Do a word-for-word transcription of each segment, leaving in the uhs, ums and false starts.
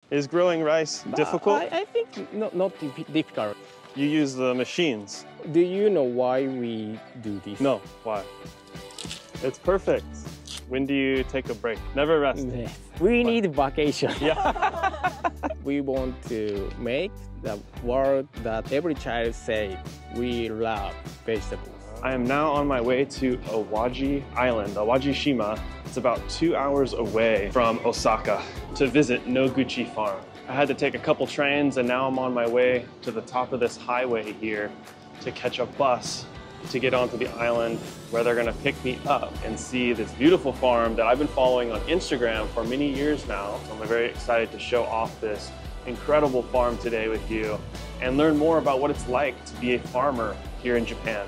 Is growing rice But difficult? I, I think not, not dif- difficult. You use the machines. Do you know why we do this? No, why? It's perfect. When do you take a break? Never rest. Yes. We need vacation. Yeah. We want to make the world that every child say we love vegetables. I am now on my way to Awaji Island, Awaji Shima. It's about two hours away from Osaka to visit Noguchi Farm. I had to take a couple trains and now I'm on my way to the top of this highway here to catch a bus to get onto the island where they're gonna pick me up and see this beautiful farm that I've been following on Instagram for many years now. So I'm very excited to show off this incredible farm today with you and learn more about what it's like to be a farmer here in Japan.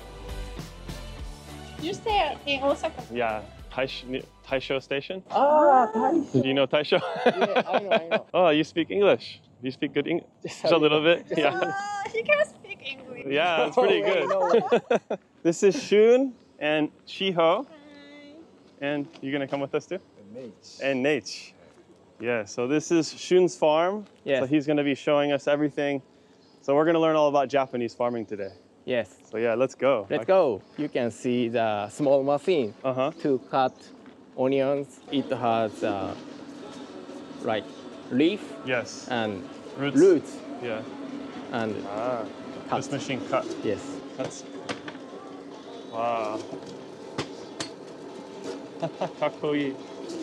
You stay in Osaka? Yeah, Taisho, Taisho Station? Ah, Taisho. Do you know Taisho? Yeah, I know, I know. Oh, you speak English. You speak good English? Just a little bit? Yeah. Uh, he can speak English. Yeah, it's pretty No way, no good. This is Shun and Shiho. Hi. And you're gonna come with us too? Nate. And Nate. Yeah, so this is Shun's farm. Yes. So he's gonna be showing us everything. So we're gonna learn all about Japanese farming today. Yes. So yeah, let's go. Let's go. You can see the small machine Uh-huh. to cut onions. It has uh, like leaf Yes. and Roots. roots Yeah. and Ah, cut. this machine cut. Yes. Cuts. Wow. Kakoi.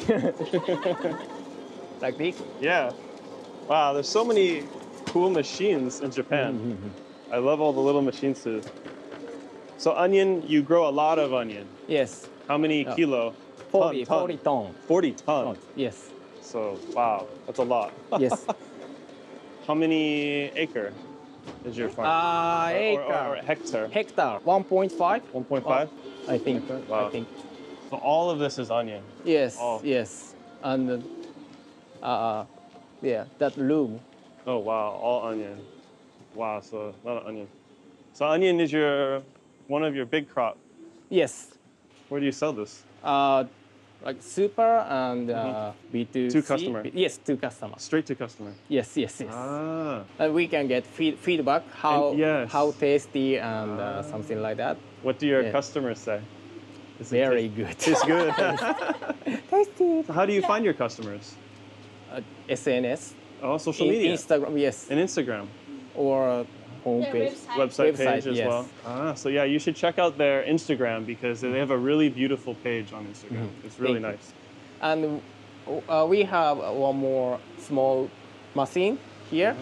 Like this. Yeah. Wow, there's so many cool machines in Japan. I love all the little machines too. So onion, you grow a lot of onion. Yes. How many Yeah. kilo? forty, Ton, ton. forty ton. forty tons. Yes. So, wow, that's a lot. Yes. How many acre is your farm? Uh, Or- acre. Or, or hectare? Hectare. one point five. one point five? I think. Wow. I think. So all of this is onion. Yes. Oh. Yes. And uh, yeah, that loom. Oh, wow, all onion. Wow, so a lot of onion. So onion is your one of your big crop. Yes. Where do you sell this? Uh, like super and uh, B two C. To customer. Yes, to customer. Straight to customer. Yes, yes, yes. Ah. And we can get feed, feedback how And- yes. how tasty and uh, something like that. What do your Yeah. customers say? Is it Very ta- good. Tastes good. Tasty. So how do you find your customers? Uh, S N S. Oh, social in- media. Instagram, yes. And Instagram. Or homepage. website. Website, Website, page as yes. well. Ah, so yeah, you should check out their Instagram because they have a really beautiful page on Instagram. It's really Thank you. nice. And uh, we have one more small machine here.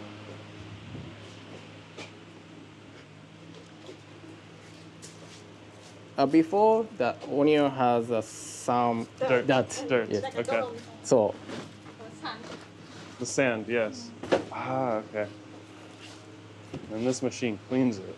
Uh, before the onion has uh, some Dirt. dirt. Dirt. Yes. Like a Okay. dog So or sand. The sand, yes. Ah, okay. And this machine cleans it.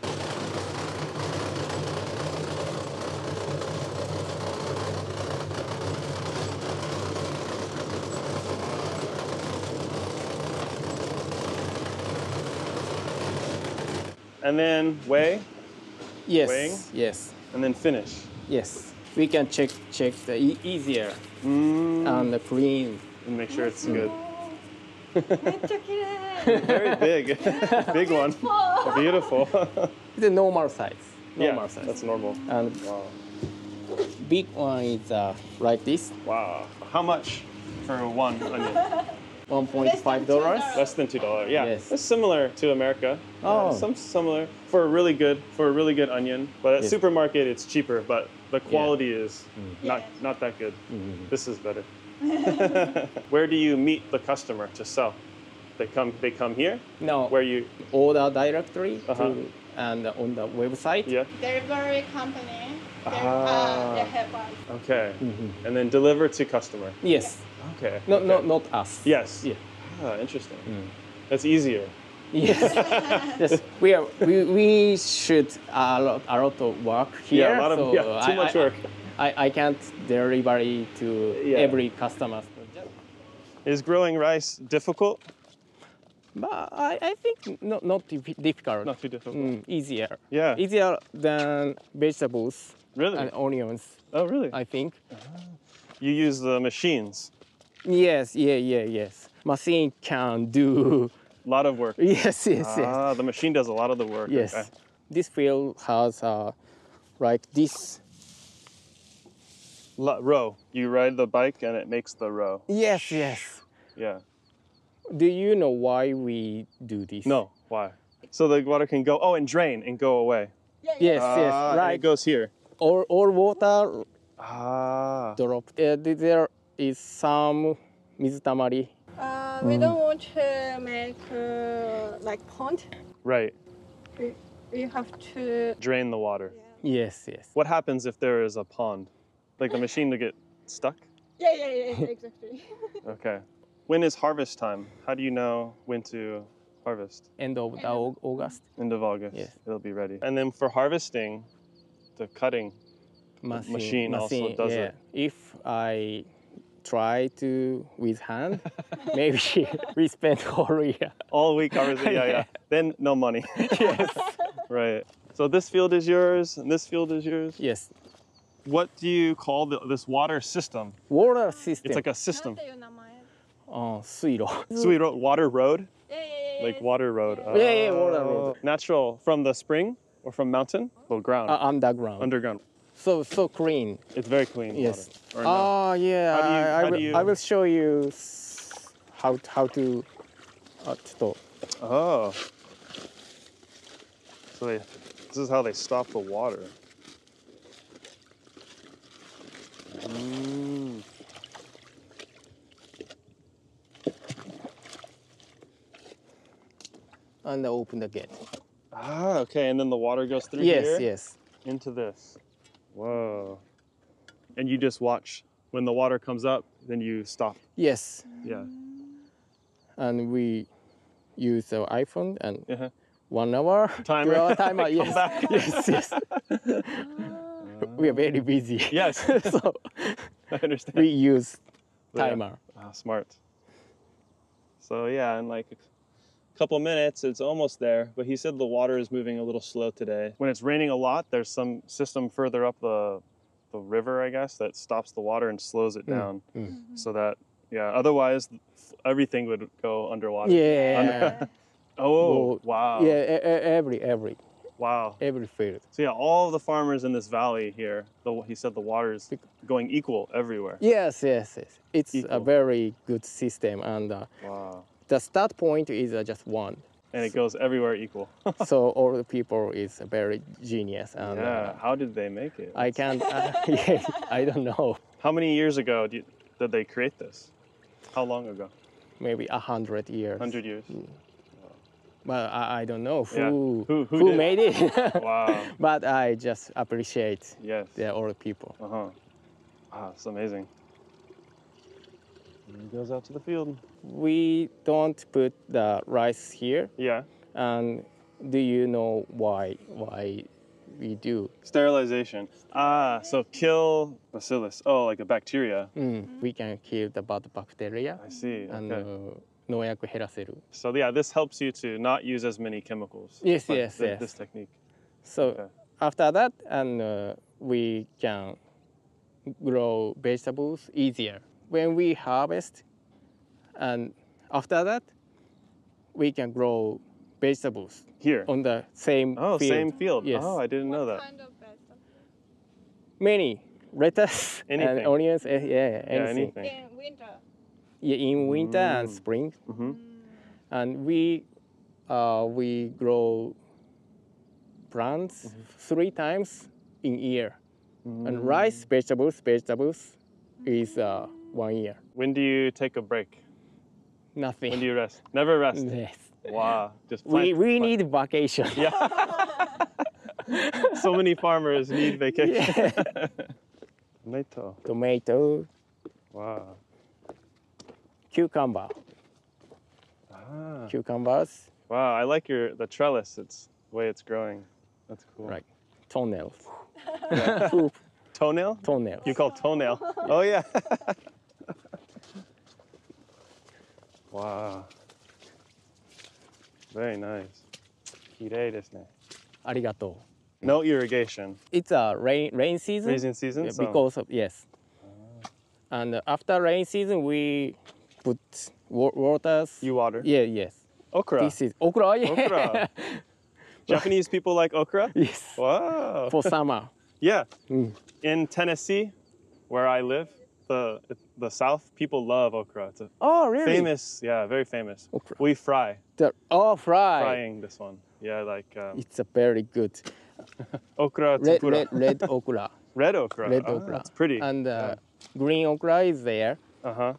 And then weigh, yes, Weighing? yes, and then finish. yes. We can check check the e- easier Mm, and the clean. and make sure it's good. めっちゃ綺麗。 Very big. Big one. Beautiful. It's a normal size. Normal Yeah, size. that's normal. And Wow. big one is uh, like this, Wow. How much for one onion? one point five dollars. Less than two dollars. Yeah, Yes. it's similar to America. Oh. Yeah, some similar for a really good for a really good onion. But at Yes. supermarket, it's cheaper, but the quality is not Yes. not that good. Mm-hmm. This is better. Where do you meet the customer to sell? They come they come here. No, Where you order directly Uh-huh. to, and on the website. yeah Delivery company. They're, Ah. uh, they help us. okay, Mm-hmm. and then deliver to customer. Yes. Okay. No, okay. no, not us. Yes. Yeah. Ah, interesting. Mm. That's easier. Yes. yes. We are. We, we should a lot a lot of work here. Yeah, a lot of so yeah, too I- much I- work. I, I can't deliver to Yeah. every customer. Is growing rice difficult? But I, I think not not dif- difficult. Not too difficult. Mm, easier. Yeah. Easier than vegetables Really? and onions. Oh, really? I think. You use the machines. Yes. Yeah. Yeah. Yes. machine can do. A lot of work. Yes, yes, yes. Ah, the machine does a lot of the work. Yes. Okay. This field has uh, like this. Lo- row. You ride the bike and it makes the row. Yes, yes. Yeah. Do you know why we do this? No. Why? So the water can go. Oh, and drain and go away. Yeah, yeah. Yes, Ah, yes. and Right. it goes here. All, all water Ah. drop. Uh, th- there is some mizutamari. Uh, we don't want to make uh, like pond. Right. We, we have to. Drain the water. Yeah. Yes, yes. What happens if there is a pond? Like the machine to get stuck? Yeah, yeah, yeah, yeah, exactly. Okay. When is harvest time? How do you know when to harvest? End of the Au- August. End of August. Yes. It'll be ready. And then for harvesting, the cutting, Machine, machine also does yeah. it. If I try to with hand, maybe we spend whole year. all week harvesting. Yeah, yeah. Then no money. Yes. Right. So this field is yours, and this field is yours. Yes. What do you call the, this water system? Water system. It's like a system. なんていう名前？ uh, 水路. Sweet ro- water road, Yeah, yeah, yeah, yeah. like water road. Yeah. Yeah, yeah, water Oh. road. Natural from the spring or from mountain? Well, ground. Uh, underground. Underground. so so clean. It's very clean. Yes. Water. Or no? Oh yeah. How do you- I, I, how do will, you- I will show you s- how how to. Uh, ちょっと Oh. So they, this is how they stop the water. Mm. and open the gate. Ah, okay. And then the water goes through Yes, here yes. into this. Whoa. And you just watch when the water comes up, then you stop. Yes. Yeah. And we use our iPhone and Uh-huh. one hour Timer. two hour timer. Come Yes. back. yes, yes. We are very busy. Yes. so I understand. we use Yeah. timer. Ah, smart. So yeah, in like a couple minutes, it's almost there. But he said the water is moving a little slow today. When it's raining a lot, there's some system further up the the river, I guess, that stops the water and slows it down, mm. so that yeah. Otherwise, everything would go underwater. Yeah. Oh Well, wow. Yeah. e- e- Every every Wow. every field. So yeah, all the farmers in this valley here, the, he said the water is going equal everywhere. Yes, yes, yes. It's a Equal. very good system, and uh, Wow. the start point is uh, just one. And it goes everywhere equal. so all the people is very genius, and Yeah. uh, How did they make it? I can't. Uh, yeah, I don't know. How many years ago did, did they create this? How long ago? Maybe a hundred years. Hundred years. But I, I don't know who Yeah. Who- who did? made it. Wow. But I just appreciate Yes. the old people. Uh huh. Wow, it's amazing. And he goes out to the field. We don't put the rice here, Yeah. and do you know why? Why we do? Sterilization. Ah, so kill bacillus. Oh, like a bacteria. Mm, we can kill the bad bacteria, I see. and Okay. uh, 農薬減らせる. So yeah, this helps you to not use as many chemicals. Yes, Like yes, thi- yes. This technique. So Okay. after that, and uh, we can grow vegetables easier. When we harvest, and after that, we can grow vegetables Here. on the same Oh, field. same field. Yes. Oh, I didn't know What that. kind of vegetable? Many lettuce Anything. and onions. eh, Yeah, Yeah, anything. anything. In winter. Yeah, in winter and Mm. spring, Mm-hmm. and we uh, we grow plants Mm-hmm. three times in year. Mm. And rice, vegetables, vegetables is uh, one year. When do you take a break? Nothing. When do you rest? Never rest. Yes. Wow. Just We, plant- we plant- need vacation. Yeah. So many farmers need vacation. Tomato. Tomato, Wow. cucumber, Ah. cucumbers, Wow. I like your the trellis. It's the way it's growing. That's cool. right, toenails, Poop, Toenail? toenails. You call toenail? Oh yeah. Wow. Very nice. 綺麗ですね。 ありがとう. No irrigation. It's a rain rain season. Raising season. Yeah, so- because of yes. And after rain season, we put wa- waters. You water. Yeah, yes. Okra. This is okra. Yeah. Okra. Japanese people like okra? Yes. Wow. For summer. Yeah. Mm. In Tennessee, where I live, the the South, people love okra. It's a Oh, really? famous, yeah, very famous. Okra. We fry, The, oh, fry. frying this one. Yeah, like um, It's a very good. okra Red, tempura. red, red okra. Red okra. Red Ah, okra. It's pretty. And uh, green okra is there. Uh huh.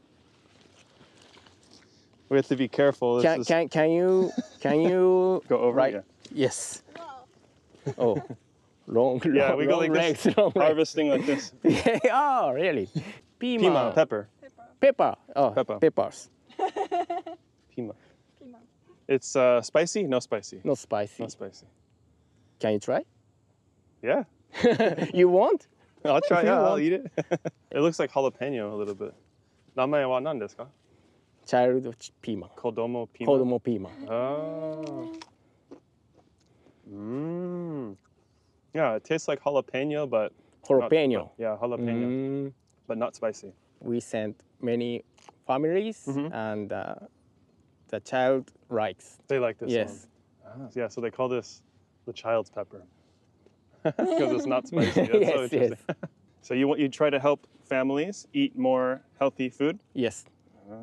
We have to be careful. This Can, is can, can you can you go over. right? Yeah. Yes. Oh, long, Yeah, long, we go long like legs, this, long legs. harvesting like this. Oh, really? Pima. Pima, pepper, Pepper. Oh, Pepper. peppers. pima. Pima. It's uh, spicy? No spicy. Not spicy. Not spicy. Can you try? Yeah. You want? I'll try. You Yeah, I'll want? eat it. It looks like jalapeno a little bit. 名前は何ですか? Child pima. Kodomo pima. Kodomo pima. Oh. Mmm. Yeah, it tastes like jalapeno, but not- Jalapeno. yeah, jalapeno, Mm, but not spicy. we sent many families, Mhm. and uh, the child likes. They like this Yes. one. Ah, yeah, so they call this the child's pepper because it's not spicy. That's so Yes, interesting. So you want you try to help families eat more healthy food. Yes. Ah.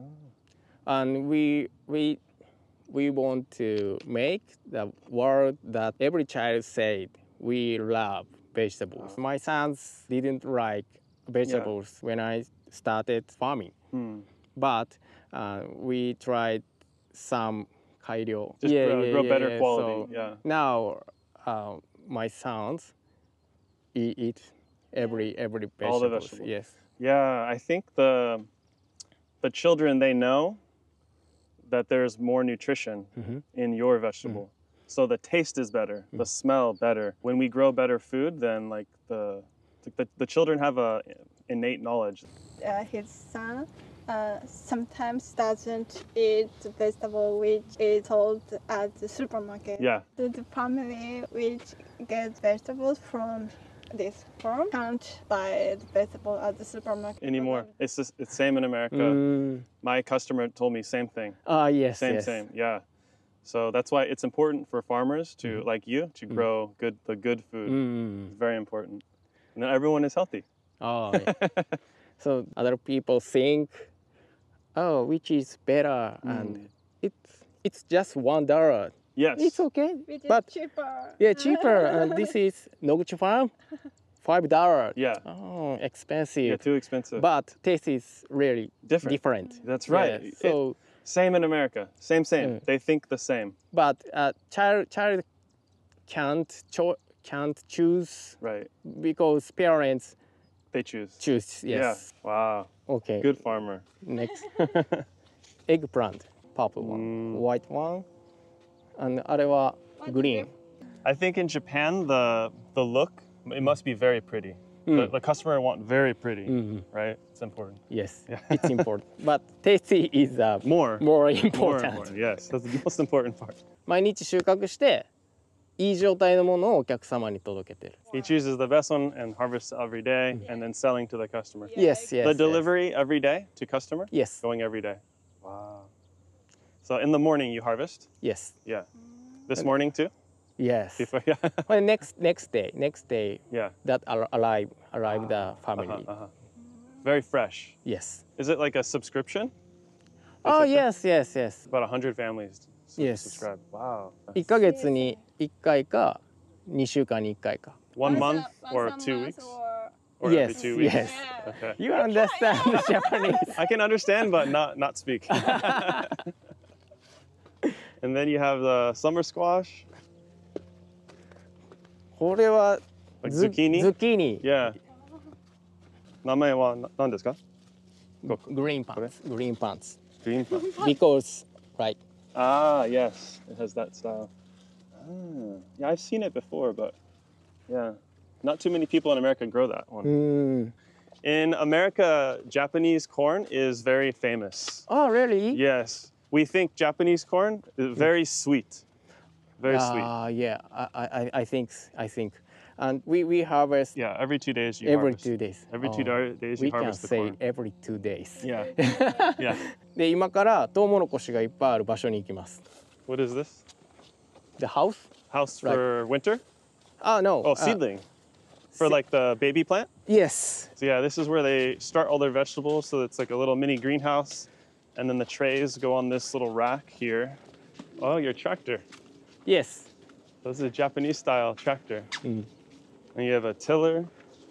And we we we want to make the world that every child said we love vegetables. My sons didn't like vegetables when I started farming, Hmm. but uh, we tried some 改良. Just grow- grow better quality, So yeah. now uh, my sons eat, eat every every vegetables. All the vegetables. Yes. Yeah, I think the the children they know that there's more nutrition Mhm. in your vegetable. So the taste is better, the smell better. When we grow better food, then like the the, the children have a innate knowledge. Uh, his son uh, sometimes doesn't eat the vegetable which is sold at the supermarket. Yeah. The, the family which gets vegetables from this farm can't buy the vegetable at the supermarket Anymore. It's just, it's same in America. Mm. My customer told me same thing. Ah, yes. Same, yes. same. Yeah. So that's why it's important for farmers to like you to grow good the good food. Mm. It's very important. And then everyone is healthy. Oh, yeah. So other people think, oh, which is better, and it's it's just one dollar. Yes. It's okay, which is but cheaper. yeah, cheaper. And this is Noguchi Farm, five dollar. Yeah. Oh, expensive. Yeah, too expensive. But taste is really Different. different. That's right. Yeah, It- so, Same in America. Same, same. Mm. They think the same. but uh, child child can't cho- can't choose Right. because parents They choose. choose. Yes. Yeah. Wow. Okay. Good farmer. Next, eggplant, purple one, white one, and あれは green. I think in Japan the the look it must be very pretty. The, the customer want very pretty, right? It's important. Yes, it's important. But tasty is uh, More. more More important. important. Yes, that's the most important part. 毎日収穫していい状態のものをお客様に届けてる。 He chooses the best one and harvests every day, and then selling to the customer. Yes, yes. The yes. delivery every day to customer. Yes, Going every day. Wow. So in the morning you harvest. yes, Yeah. This morning too. yes. Before, yeah. Well, next next day, next day Yeah. that ar- arrive arrive the family. Uh-huh, uh-huh. Very fresh. Yes. Is it like a subscription? Oh it- yes, yes, yes. About one hundred families su- Yes. subscribe. Wow. いっかげつにいっかいかにしゅうかんにいっかいか。 One Once a- month once or a two month weeks? or- Or every Yes, two weeks? yes. Okay. You understand Japanese? I can understand, but not not speak. And then you have the summer squash. これは Like ズ zucchini? ズッキーニ。 Yeah. 名前はな何ですか? Green pants. Green pants. Green plant. Because right. Ah, yes. It has that style. Ah. Yeah, I've seen it before, but yeah. Not too many people in America grow that one. うん。 In America, Japanese corn is very famous. Oh really? Yes. We think Japanese corn is very sweet. Very sweet. Uh, yeah, I, I, I think, I think. And we, we harvest Yeah, every two days you every harvest. two days. Every two Oh, da- days we you can harvest the say corn. every two days. Yeah, yeah. で、今からトウモロコシがいっぱいある場所に行きます。 What is this? The house? House for winter? Ah, no. Oh, uh, seedling. For se- like the baby plant? Yes. So yeah, this is where they start all their vegetables. So it's like a little mini greenhouse. And then the trays go on this little rack here. Oh, your tractor. Yes. This is a Japanese style tractor. Mm. And you have a tiller.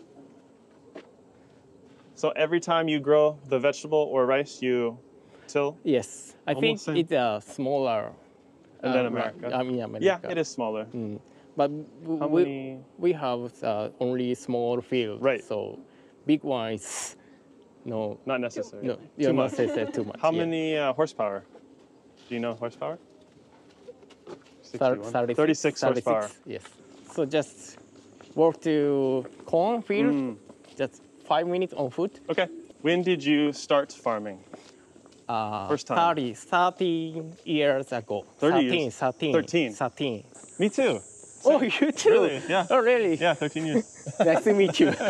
So every time you grow the vegetable or rice, you till? Yes. I think Almost same. it's a smaller. And then uh, America. I mean, America. Yeah, it is smaller. But How we, many? we have uh, only small field. Right. So big one is no. Not necessary. No, Too you're not much. saying too much. How yeah. many uh, horsepower? Do you know horsepower? Thir- sixty-one. thirty-six, thirty-six horsepower. thirty-six, yes. So just walk to cornfield, Mm. just five minutes on foot. Okay. When did you start farming? Uh, First time. thirty, thirteen years ago. thirty thirteen, years. thirteen, thirteen. thirteen. Me too. Oh, you too? Really? Yeah. Oh, really? Yeah, thirteen years. Nice to meet you.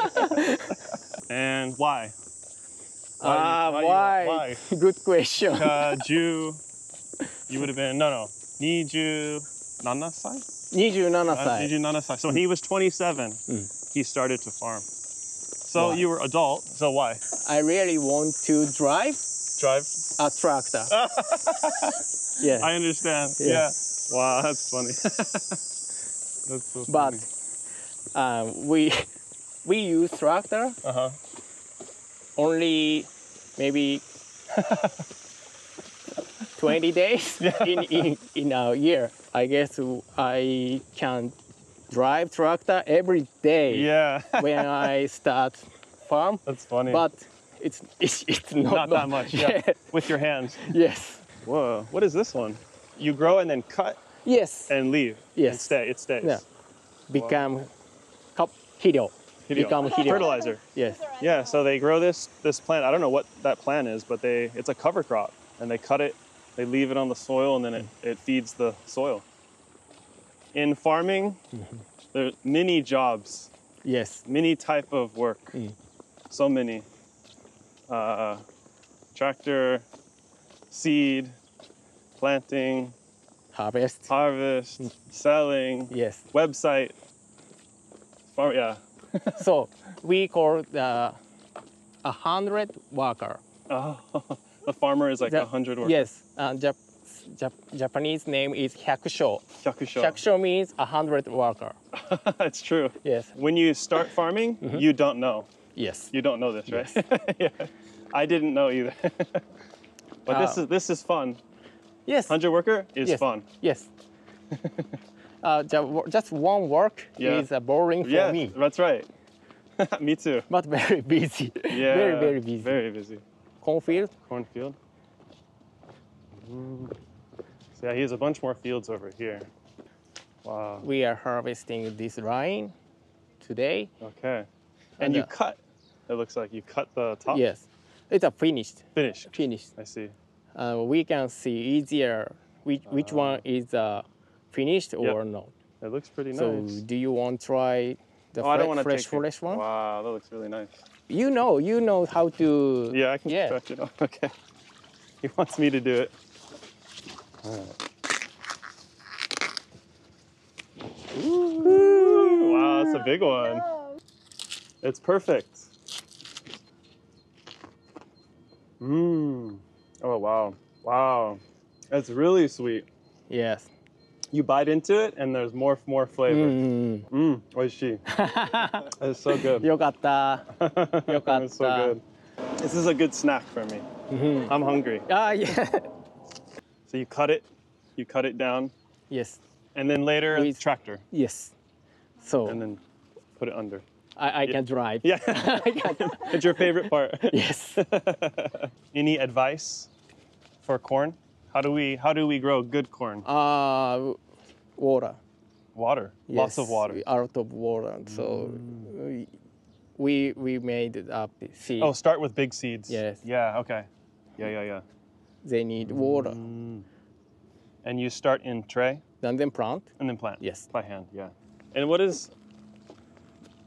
And why? Ah, you- why? Why? Good question. Uh, you, you would have been, no, no. twenty-seven歳? twenty-seven Uh, 歳. 27歳. So when he was twenty-seven, he started to farm. So Why? you were adult, so why? I really want to drive Drive? a tractor. yeah. I understand. Yeah. Yeah. Wow, that's funny. That's so but funny. um, we we use tractor Uh-huh. only maybe twenty days in, in, in a year. I guess I can drive tractor every day Yeah. when I start farm, That's funny. but it's it's, it's not, Not that much. Yeah. Yeah. With your hands. Yes. Whoa. What is this one? You grow and then cut Yes. and leave. Yes. And stay. It stays. Yeah. Become cup hirio. Hirio. Become hirio. Fertilizer. Yes. Yeah. So they grow this this plant. I don't know what that plant is, but they it's a cover crop, and they cut it, they leave it on the soil, and then it, it feeds the soil. In farming, there's many jobs, Yes. many type of work. Mm. So many. Uh, tractor, seed, planting, Harvest. harvest, selling, Yes. website. Farm, yeah. So we call the a hundred worker. Oh, the farmer is like a Ja- hundred workers. Yes. Uh, Jap- Jap- Japanese name is hyakusho. Hyakusho. Hyakusho means a hundred worker. It's true. Yes. When you start farming, you don't know. Yes. You don't know this, right? yeah. I didn't know either. but this Uh, is this is fun. Yes. Hundred worker is Yes. fun. Yes. uh, ju- just one work Yeah. is uh, boring for Yeah, me, that's right. Me too. but very busy. Yeah. Very very busy. Very busy. Cornfield. Cornfield. Mm. So yeah, he has a bunch more fields over here. Wow. We are harvesting this line today. Okay. And And, you uh, cut. It looks like you cut the top. Yes. It's a finished. Finish. Finished. I see. Uh, we can see easier which which one is uh, finished or not. It looks pretty So nice. do you want to try the Oh, I don't fre- want to fresh take it. fresh one? Wow, that looks really nice. You know, you know how to. Yeah, I can Yeah. stretch it out. Okay. He wants me to do it. All right. Ooh, wow, that's a big one. No. It's perfect. Mmm. Oh, wow. Wow. That's really sweet. Yes. You bite into it and there's more more flavor. Mm. Mmm, oishi. It's so good. よかった。よかっ It's so た。 good. This is a good snack for me. I'm hungry. Ah, yeah. So you cut it, you cut it down, Yes. and then later With- tractor, Yes. So and then put it under. I, I can drive. Yeah, I can. it's your favorite part. Yes. Any advice for corn? How do we how do we grow good corn? Uh, water. Water, lots of Yes, water. A lot of water. So we we, we made it up. See, Oh, start with big seeds. Yes. Yeah. Okay. Yeah, yeah, yeah. they need water. And you start in tray And then plant. and then plant. Yes. By hand. Yeah. And what is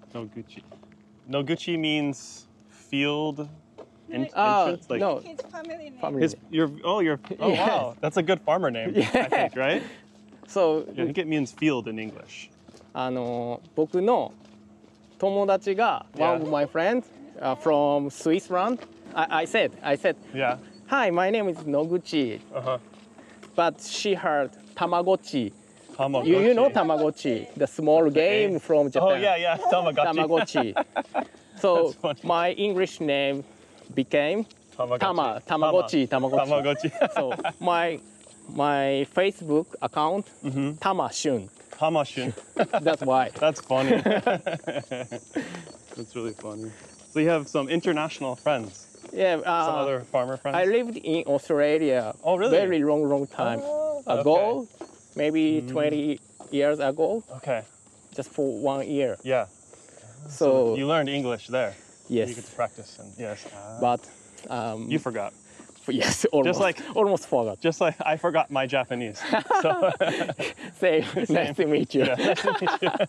Noguchi. Noguchi means field en- Ah, entrance. Like no. His family name. Family. his, your, oh, your, oh Yes. wow, that's a good farmer name, I Yeah. think, right? So, Yeah, I think it means field in English. あの僕の友達が Yeah. one of my friends uh, from Switzerland. I, I said, I said, Yeah. hi, my name is Noguchi, Uh-huh. but she heard Tamagotchi. Tamagotchi. You, you know Tamagotchi, the small game from Japan. Oh, yeah, yeah, Tamagotchi. Tamagotchi. So That's funny. my English name became Tamagotchi. Tama, Tamagotchi, Tamagotchi. Tamagotchi. So my my Facebook account, Tama Shun. Tamashun. That's why. That's funny. That's really funny. So you have some international friends, Yeah. some Uh, other farmer friends? I lived in Australia. Oh, really? Very long, long time Oh, ago, maybe twenty years ago, Okay, just for one year. yeah. So You learned English there. You yes, get to practice, and yes. Ah. but um, You forgot. yes, almost, like- almost forgot. Just like I forgot my Japanese. So, Same. Nice to meet you. yeah, nice to meet you.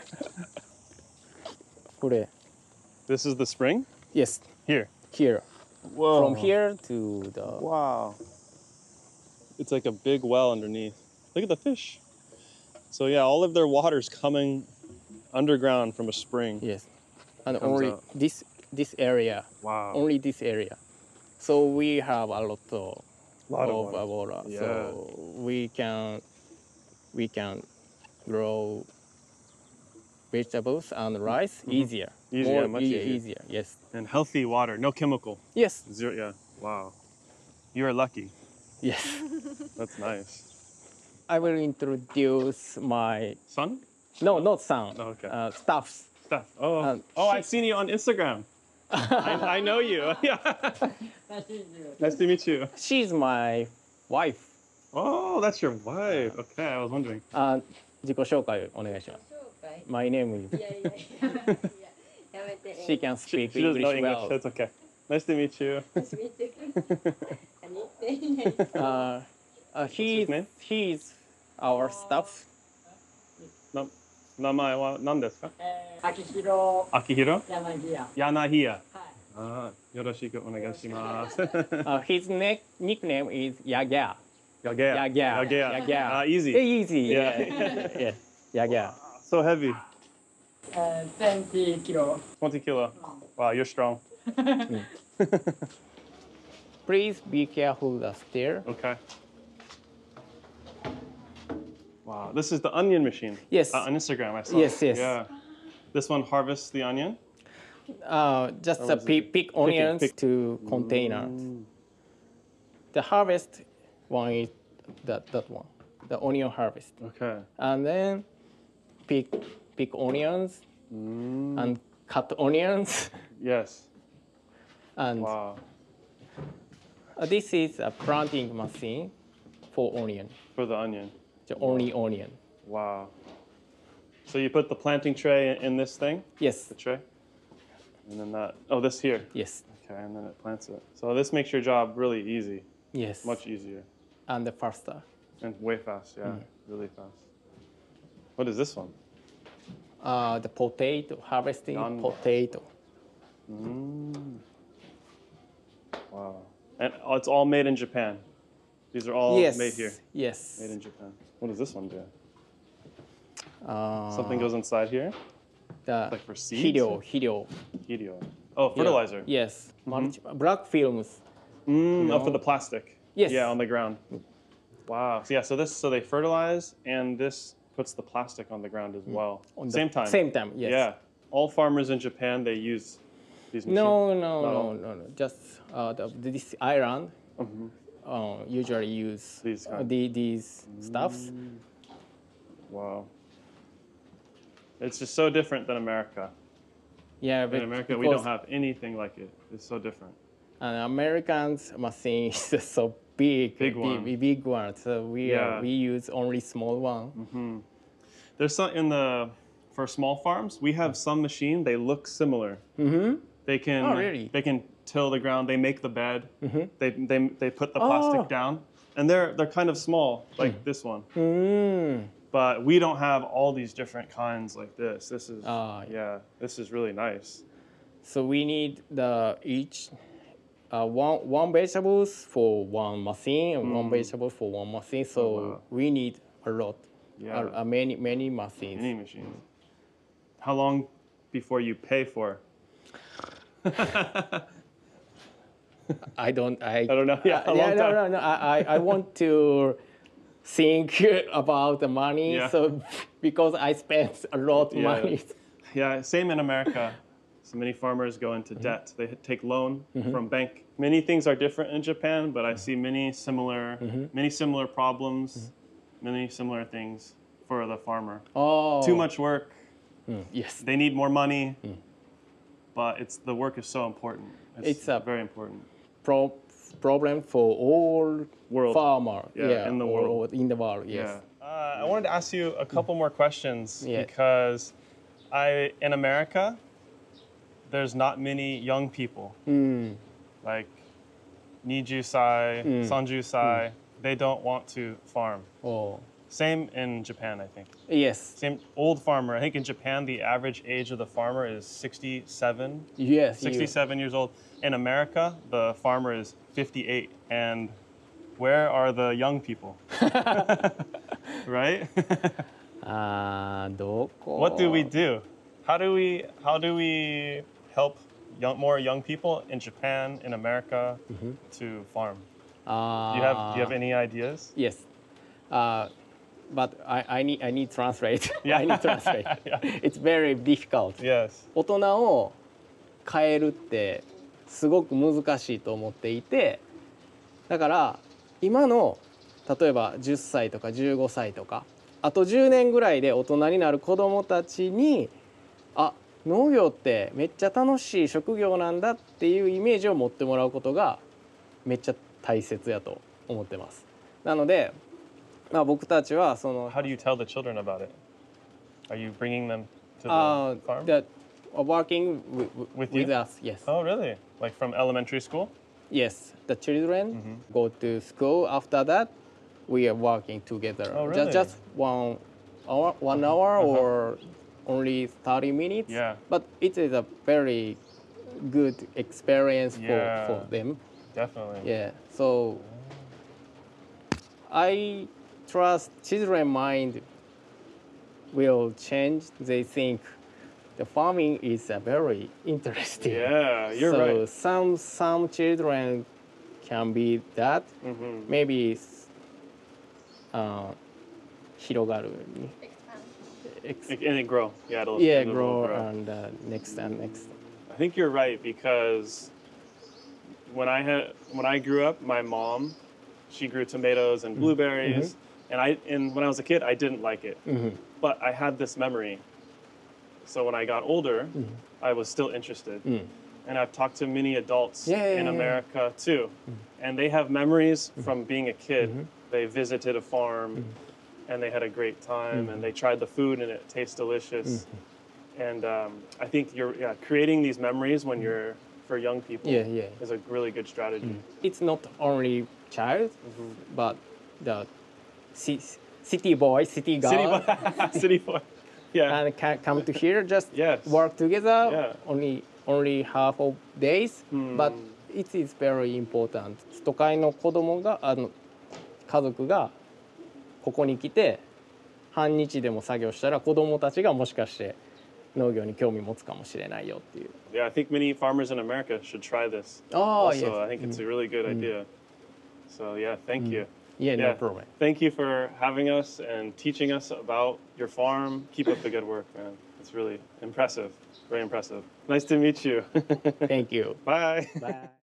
これ This is the spring? Yes, Here. here. Whoa. From here to the Wow. It's like a big well underneath. Look at the fish. So yeah, all of their water's coming underground from a spring. yes, and Comes only out. this this area, Wow. only this area. So we have a lot of Lot of of water. water. Yeah. So we can we can grow vegetables and rice easier. Mm-hmm. Easier, More much ea- easier. easier. Yes. And healthy water, no chemical. Yes. Zero, yeah. Wow. You are lucky. Yes. That's nice. I will introduce my Son? no, not son. Oh, okay. Uh, staffs. Steph. Oh, Um, oh, I've seen you on Instagram. I, I know you. Yeah. Nice to meet you. She's my wife. Oh, that's your wife. Okay, I was wondering. あ、自己紹介お願いします。My name is. いやいやいやいややめて She can She, speak she doesn't know English English. well. That's okay. Nice to meet you. 私見て何言ってんの Uh, uh, he his name? he's our staff. な名前は何ですか？ えー秋広秋広柳屋柳屋。 はいあーよろしくお願いします。 Uh, his ne- nickname is Yagya. やげや。 Yagya. やげや。 Yagya. Ah, easy. Eh, Easy. Yeah. Yeah. yeah. Yagya. So heavy. えーにじゅっキロ twenty kilo. Wow, you're strong. Please be careful the stair. Okay. Wow, this is the onion machine. Yes. Uh, on Instagram, I saw. Yes, yes. Yeah. This one harvests the onion. Uh, just Or uh, was it pick, pick onions pick- to containers. The harvest one is that, that one, the onion harvest. Okay. And then pick pick onions and cut onions. Yes. And Wow. uh, this is a planting machine for onion, For the onion. the only onion. Wow. So you put the planting tray in this thing, Yes, the tray, and then that. Oh, this here. yes, Okay, and then it plants it. So this makes your job really easy, yes. much easier, And faster. and way fast. Yeah, really fast. What is this one? Uh, the potato, harvesting Done. potato. Mm. Wow. And oh, it's all made in Japan. These are all yes, made here, yes. made in Japan. What does this one do? Uh, Something goes inside here. the like for seeds? Helio, helio. Helio. Oh, fertilizer. Yes, multi- black films. Mm, No. oh, for the plastic. Yes. Yeah, on the ground. Wow. So yeah, so this, so they fertilize, and this puts the plastic on the ground as well. On the Same time. Same time, yes. Yeah. All farmers in Japan, they use these machines. No, no, Not no, all. no, no. Just uh, the, this island Mhm. uh, usually use These uh, kind. the, these stuffs. Wow. It's just so different than America. Yeah, In but America, we because- don't have anything like it. It's so different. And Americans machine is so big, Big one. big, big one. So we Yeah. are, we use only small one. There's some in the for small farms. We have some machine. They look similar. Mm-hmm. They can. Oh, really? They can till the ground. They make the bed. Mm-hmm. They they they put the plastic Oh. down, and they're they're kind of small, like this one. Mm. But we don't have all these different kinds like this. This is, Ah, yeah, this is really nice. So we need the each uh, one one vegetables for one machine and one vegetable for one machine. So Oh, wow. we need a lot, Yeah. uh, uh, many many machines. Any machines. How long before you pay for? I don't. I, I don't know. Yeah, a uh, long yeah, no, time. no, no. I, I, I want to think about the money. Yeah. So because I spent a lot of Yeah. money. Yeah, same in America. So many farmers go into Mm-hmm. debt. They take loan from bank. Many things are different in Japan, but I see many similar, Mm-hmm. many similar problems, many similar things for the farmer. Oh. Too much work. Mm, yes. They need more money, but it's the work is so important. It's, It's a- very important. Pro- problem for all World. farmer. Yeah, in the all world. over- in the world. Yes. Yeah. Uh, I wanted to ask you a couple more questions Yeah. because I in America there's not many young people Mm. like Nijusai, Mm. Sanjusai. They don't want to farm. Oh. Same in Japan, I think. Yes. Same old farmer. I think in Japan the average age of the farmer is sixty-seven. Yes. you- sixty-seven years old. In America, the farmer is fifty-eight. And where are the young people? Right? あーどこ What do we do? How do we how do we help young, more young people in Japan, in America, to farm? Uh, Do you have do you have any ideas? Yes. Uh, but I, I need I need translate. Yeah. I need translate. Yeah. It's very difficult. Yes. 大人を変えるってすごく難しいと思っていて、だから今の例えばじゅっさいとかじゅうごさいとかあとじゅうねんぐらいで大人になる子どもたちにあ農業ってめっちゃ楽しい職業なんだっていうイメージを持ってもらうことがめっちゃ大切やと思ってます。なので、まあ、僕たちはその How do you tell the children about it? Are you bringing them to the uh, farm? that are working with, With with you? us, yes. Oh, really? Like from elementary school? Yes, the children go to school. After that, we are working together. Oh, Just really? just one hour, one hour or only thirty minutes. Yeah. But it is a very good experience for, Yeah. for them. Definitely. Yeah. So I trust children mind will change. They think the farming is a very interesting. Yeah, you're so right. some some children can be that. Mhm. Maybe uh, 広がる Expand. ex- And it grow. Yeah, it'll, yeah it'll grow grow. and uh, next and next. I think you're right because when I had when I grew up, my mom, she grew tomatoes and blueberries, and I and when I was a kid, I didn't like it, Mhm. but I had this memory. So when I got older, I was still interested, Mm. and I've talked to many adults Yeah, yeah, in yeah. America too, and they have memories from being a kid. They visited a farm, and they had a great time, and they tried the food, and it tastes delicious. And um, I think you're yeah creating these memories when you're for young people Yeah, yeah. is a really good strategy. It's not only child, but the ci- city boy, city girl, City boy, city boy, yeah, and can come to here just Yes. work together. Yeah. Only only half of days, but it is very important. 都会の子供があの家族がここに来て半日でも作業したら子供たちがもしかして農業に興味持つかもしれないよっていう。 yeah. I think many farmers in America should try this. Oh, also, yes. I think it's a really good idea. So yeah, thank you. Yeah, no Yeah. problem. Thank you for having us and teaching us about your farm. Keep up the good work, man. It's really impressive. Very impressive. Nice to meet you. Thank you. Bye. Bye.